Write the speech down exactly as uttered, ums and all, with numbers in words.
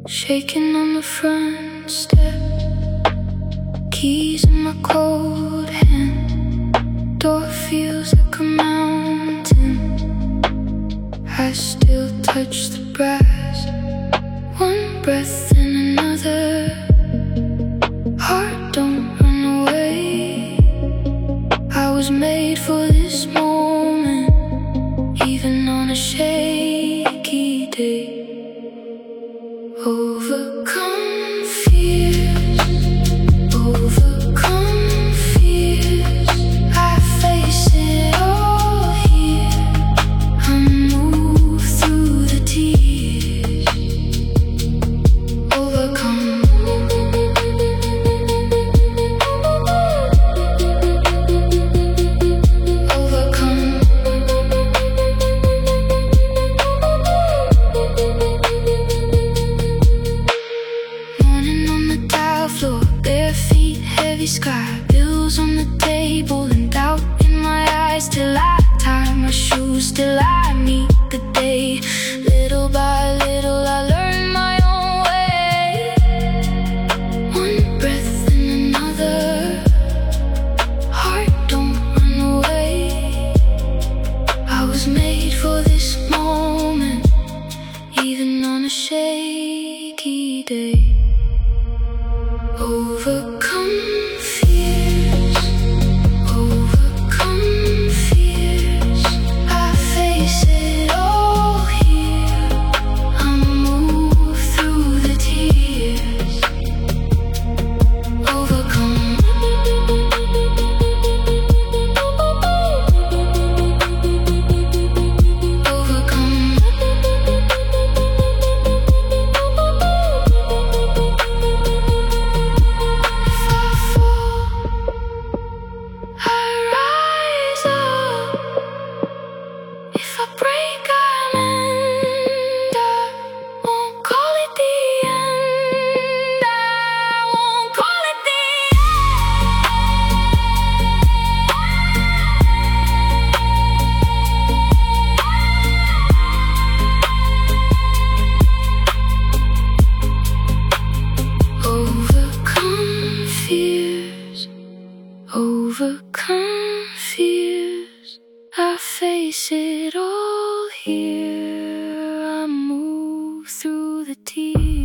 Shaking on the front step, keys in my cold hand. Door feels like a mountain. I still touch the brass. One breath and another. Heart, don't run away. I was made for this moment, even on a shaky day. Overcome fears, overcome fears. I face it all here. I move through the tears. Overcome. Overcome. Floor, bare feet, heavy sky, bills on the table, and doubt in my eyes. Till I tie my shoes, till I meet the day. Little by little I learn my own way. One breath and another. Heart, don't run away. I was made for this moment, even on a shaky day. Overcome fears, overcome fears. I face it all here. I move through the tears. Overcome. Overcome. If I break, I'll mend. I won't call it the end. I won't call it the end. Overcome fears, overcome fears. I face it all here. I move through the tears.